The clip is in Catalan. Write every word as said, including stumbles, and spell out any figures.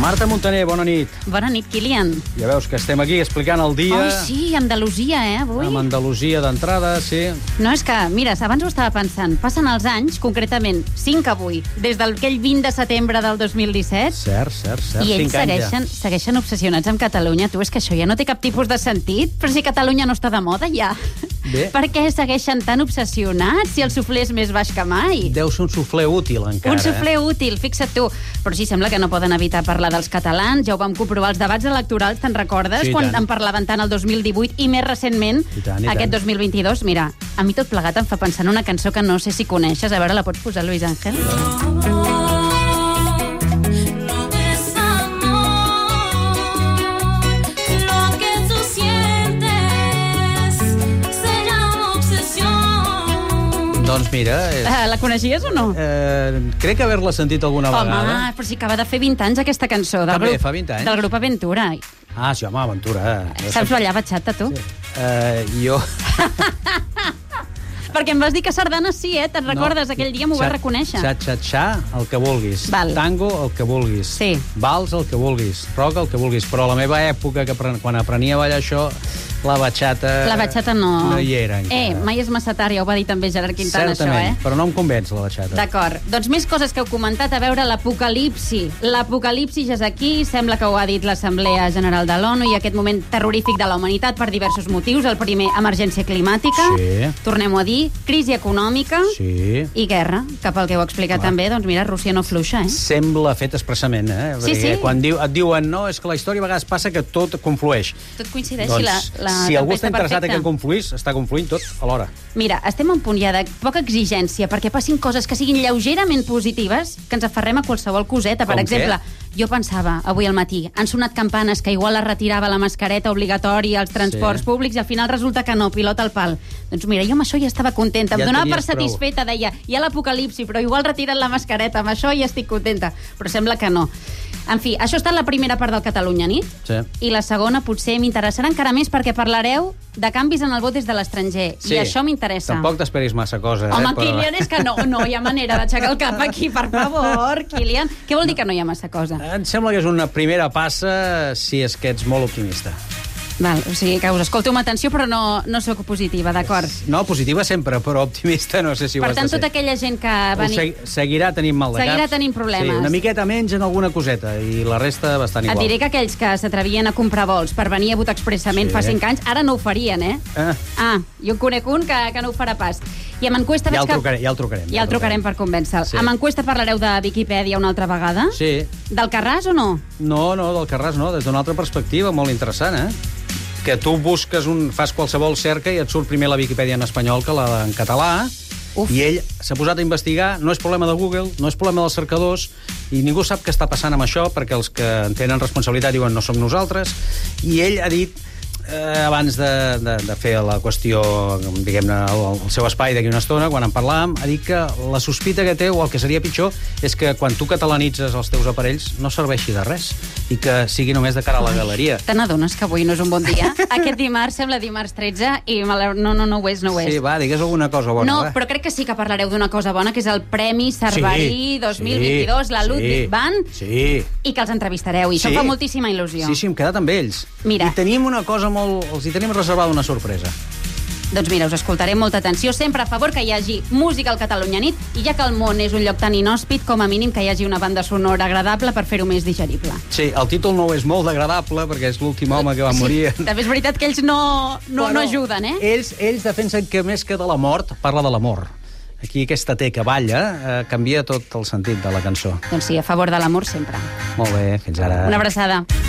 Marta Montaner, bona nit. Bona nit, Kilian. Ja veus que estem aquí explicant el dia... Oh, sí, Andalusia, eh, avui. Amb Andalusia d'entrada, sí. No, és que, mira, abans ho estava pensant. Passen els anys, concretament, cinc avui, des d'aquell vint de setembre del dos mil disset. Cert, cert, cert. I ells Cinc anys segueixen, segueixen obsessionats amb Catalunya. Tu, és que això ja no té cap tipus de sentit. Però si Catalunya no està de moda, ja. Bé. Per què segueixen tan obsessionats si el suflé és més baix que mai? Deu ser un suflé útil, encara. Un suflé eh? útil, fixa't tu. Però sí, sembla que no poden evitar parlar dels catalans. Ja ho vam comprovar als debats electorals, te'n recordes? Sí, quan tant. en parlaven tant el dos mil divuit i més recentment, I tant, i aquest tant. dos mil vint-i-dos. Mira, a mi tot plegat em fa pensar en una cançó que no sé si coneixes. A veure, la pots posar, Luis Ángel? Doncs mira... És... Uh, la coneixies o no? Eh, crec haver-la sentit alguna Home, vegada. però sí que acaba de fer vint anys aquesta cançó. Del També grup, fa vint anys? Del grup Aventura. Ah, sí, home, aventura. Eh? Saps ballar batxata, tu? Sí. Eh, jo... Perquè em vas dir que sardanes sí, eh? Te'n recordes? No. Aquell dia m'ho vas reconèixer. Xa-xa-xa, el que vulguis. Val. Tango, el que vulguis. Sí. Vals, el que vulguis. Rock, el que vulguis. Però a la meva època, que quan aprenia a ballar això, la batxata... La batxata no... No hi era, encara. Eh, mai és massa tard, ja ho va dir també Gerard Quintana, Certament, això, eh? però no em convenç, la batxata. D'acord. Doncs més coses que heu comentat. A veure, l'apocalipsi. L'apocalipsi ja és aquí, sembla que ho ha dit l'Assemblea General de l'ONU, i aquest moment terrorífic de la humanitat per diversos motius. El primer, emergència climàtica. Sí. Tornem-ho a dir. Crisi econòmica. Sí. I guerra, que pel que heu explicat Clar. també, doncs mira, Rússia no fluixa, eh? Sembla fet expressament, eh? Sí, Perquè sí. quan diu, et diuen, no, és que la història a vegades passa que tot conflueix. Tot coincideix. Doncs, i la, la si algú està tempesta interessat perfecta. en que confluís, està confluint tot alhora. Mira, estem en un punt ja de poca exigència perquè passin coses que siguin lleugerament positives, que ens aferrem a qualsevol coseta. Per Com exemple, què? jo pensava avui al matí, han sonat campanes que igual es retirava la mascareta obligatòria als transports Sí. públics i al final resulta que no, pilota al pal. Doncs mira, jo amb això ja estava contenta. Em Ja donava per tenies prou. satisfeta, deia, hi ha l'apocalipsi, però igual retiren la mascareta, amb això ja estic contenta. Però sembla que no. En fi, això està en la primera part del Catalunya Nit. Sí. I la segona potser m'interessarà encara més perquè parlareu de canvis en el vot des de l'estranger. Sí. I això m'interessa. Tampoc t'esperis massa cosa. Home, eh? Però... Kilian, és que no, no hi ha manera d'aixecar el cap aquí, per favor, Kilian. Què vol dir que no hi ha massa cosa? Em sembla que és una primera passa si és que ets molt optimista. Val, o sigui que us escolto amb atenció, però no, no sóc positiva, d'acord? No, positiva sempre, però optimista no sé si ho Per has tant, de ser. tota aquella gent que va... Ho seg seguirà tenint mal de cap. Seguirà tenint problemes. Sí, una miqueta menys en alguna coseta, i la resta bastant Et igual. diré que aquells que s'atrevien a comprar vols per venir a votar expressament Sí. fa cinc anys, ara no ho farien, eh? Ah. Ah, jo en conec un que, que no ho farà pas. I amb enquesta Ja veig el que... trucarem, ja el trucarem. Ja el trucarem per convèncer-lo. Sí. Amb enquesta parlareu de Viquipèdia una altra vegada? Sí. Del Carràs o no? No, no, del Carràs no, des d'una altra perspectiva, molt interessant, eh? Que tu busques un... fas qualsevol cerca i et surt primer la Viquipèdia en espanyol que la en català. Uf. I ell s'ha posat a investigar, no és problema de Google, no és problema dels cercadors, i ningú sap què està passant amb això, perquè els que en tenen responsabilitat diuen no som nosaltres, i ell ha dit, eh, abans de, de, de fer la qüestió, diguem-ne, el, el seu espai d'aquí una estona, quan en parlàvem, ha dit que la sospita que té, o el que seria pitjor, és que quan tu catalanitzes els teus aparells no serveixi de res, i que sigui només de cara a la galeria. Te n'adones que avui no és un bon dia? Aquest dimarts sembla dimarts tretze i malauradament- no, no, no ho és, no ho és. Sí, va, digues alguna cosa bona. No, va. però crec que sí que parlareu d'una cosa bona, que és el Premi Cerverí Sí, dos mil vint-i-dos, la sí, Ludwig Band, Sí. i que els entrevistareu, i això Sí. em fa moltíssima il·lusió. Sí, sí, hem quedat amb ells. Mira. I tenim una cosa molt... Els hi tenim reservada una sorpresa. Doncs mira, us escoltaré amb molta atenció, sempre a favor que hi hagi música al Catalunya Nit, i ja que el món és un lloc tan inhòspit, com a mínim que hi hagi una banda sonora agradable per fer-ho més digerible. Sí, el títol no és molt agradable, perquè és l'últim home que va morir. Sí, també és veritat que ells no, no, Bueno, no ajuden, eh? Ells, ells defensen que més que de la mort, parla de l'amor. Aquí aquesta T que balla eh, canvia tot el sentit de la cançó. Doncs sí, a favor de l'amor sempre. Molt bé, fins ara. Una abraçada.